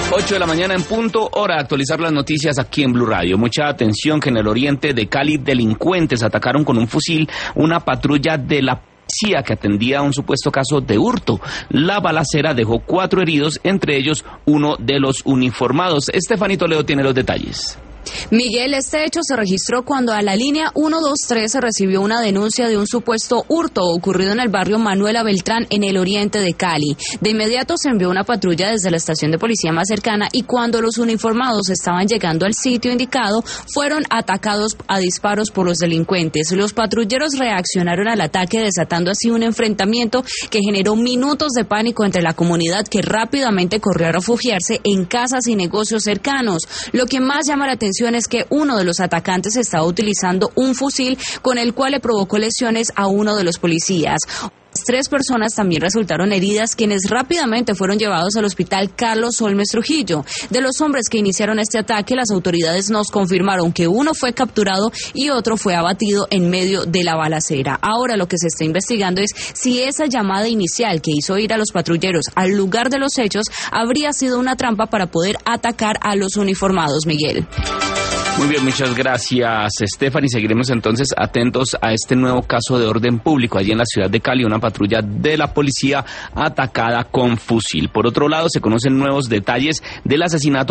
8 de la mañana en punto, hora de actualizar las noticias aquí en Blue Radio. Mucha atención que en el oriente de Cali delincuentes atacaron con un fusil una patrulla de la policía que atendía a un supuesto caso de hurto. La balacera dejó 4 heridos, entre ellos uno de los uniformados. Estefanito Leo tiene los detalles. Miguel, este hecho se registró cuando a la línea 123 se recibió una denuncia de un supuesto hurto ocurrido en el barrio Manuela Beltrán, en el oriente de Cali. De inmediato se envió una patrulla desde la estación de policía más cercana y cuando los uniformados estaban llegando al sitio indicado, fueron atacados a disparos por los delincuentes. Los patrulleros reaccionaron al ataque, desatando así un enfrentamiento que generó minutos de pánico entre la comunidad, que rápidamente corrió a refugiarse en casas y negocios cercanos. Lo que más llama la atención es que uno de los atacantes estaba utilizando un fusil con el cual le provocó lesiones a uno de los policías. 3 personas también resultaron heridas, quienes rápidamente fueron llevados al hospital Carlos Holmes Trujillo. De los hombres que iniciaron este ataque, las autoridades nos confirmaron que uno fue capturado y otro fue abatido en medio de la balacera. Ahora lo que se está investigando es si esa llamada inicial que hizo ir a los patrulleros al lugar de los hechos habría sido una trampa para poder atacar a los uniformados, Miguel. Muy bien, muchas gracias, Stephanie. Seguiremos entonces atentos a este nuevo caso de orden público allí en la ciudad de Cali, una patrulla de la policía atacada con fusil. Por otro lado, se conocen nuevos detalles del asesinato